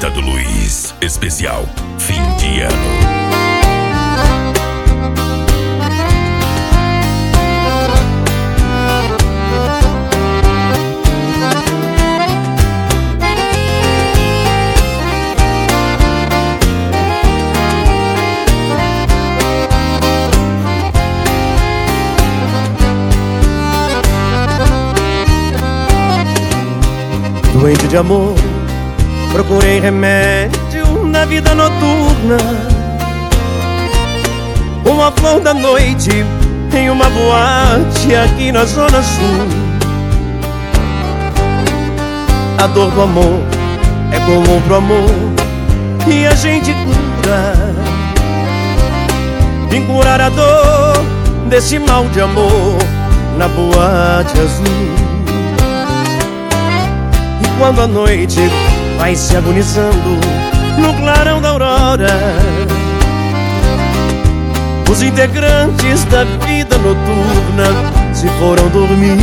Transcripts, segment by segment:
Terrorista do Luiz, especial fim de ano. Doente de amor, procurei remédio na vida noturna. Uma flor da noite em uma boate aqui na Zona Sul. A dor do amor é comum pro amor e a gente cura. Vim curar a dor desse mal de amor na boate azul. Quando a noite vai se agonizando no clarão da aurora, os integrantes da vida noturna se foram dormir.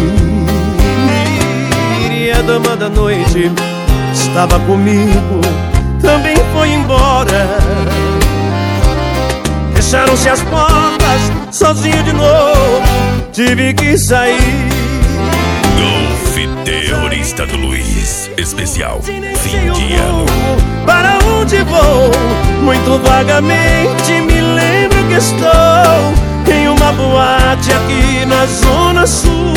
E a dama da noite estava comigo, também foi embora. Fecharam-se as portas, sozinho de novo, tive que sair. Terrorista do Luiz, especial fim de ano. Para onde vou? Muito vagamente me lembro que estou em uma boate aqui na Zona Sul.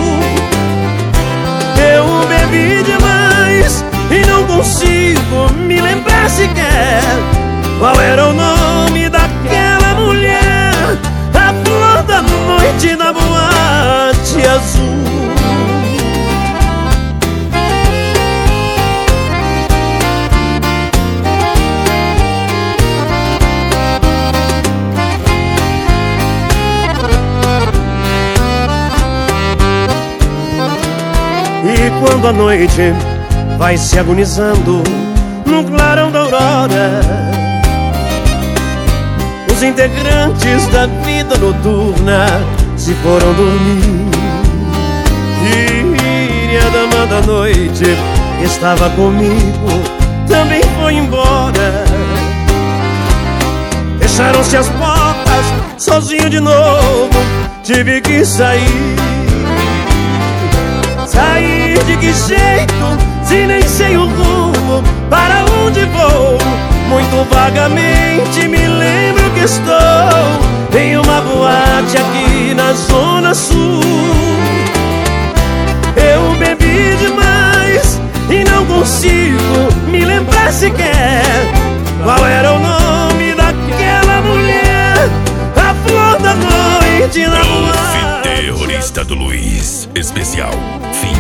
Eu bebi demais e não consigo me lembrar sequer qual era o nome daquela mulher, a flor da noite na boate azul. E quando a noite vai se agonizando no clarão da aurora, os integrantes da vida noturna se foram dormir. E a dama da noite que estava comigo também foi embora. Fecharam-se as portas, sozinho de novo, tive que sair. Sair de que jeito, se nem sei o rumo, para onde vou? Muito vagamente me lembro que estou em uma boate aqui na Zona Sul. Eu bebi demais e não consigo me lembrar sequer qual era o nome daquela mulher, a flor da noite na boate. Terrorista do Luiz, especial fim